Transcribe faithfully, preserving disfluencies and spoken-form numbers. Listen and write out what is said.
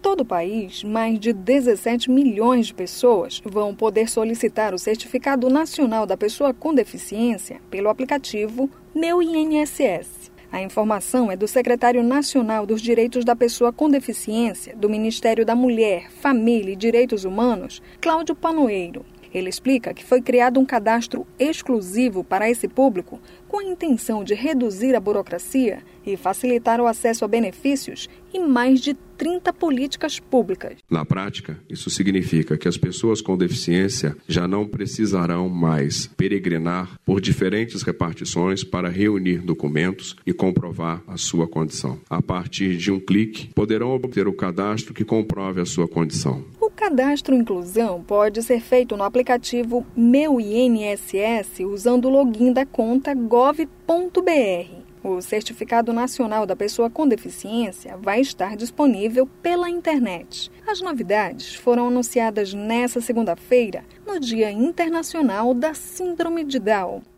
todo o país, mais de dezessete milhões de pessoas vão poder solicitar o Certificado Nacional da Pessoa com Deficiência pelo aplicativo Meu I N S S. A informação é do secretário nacional dos Direitos da Pessoa com Deficiência do Ministério da Mulher, Família e Direitos Humanos, Cláudio Panoeiro. Ele explica que foi criado um cadastro exclusivo para esse público com a intenção de reduzir a burocracia e facilitar o acesso a benefícios e mais de trinta políticas públicas. Na prática, isso significa que as pessoas com deficiência já não precisarão mais peregrinar por diferentes repartições para reunir documentos e comprovar a sua condição. A partir de um clique, poderão obter o cadastro que comprove a sua condição. O cadastro inclusão pode ser feito no aplicativo Meu I N S S usando o login da conta gov ponto br. O Certificado Nacional da Pessoa com Deficiência vai estar disponível pela internet. As novidades foram anunciadas nesta segunda-feira, no Dia Internacional da Síndrome de Down.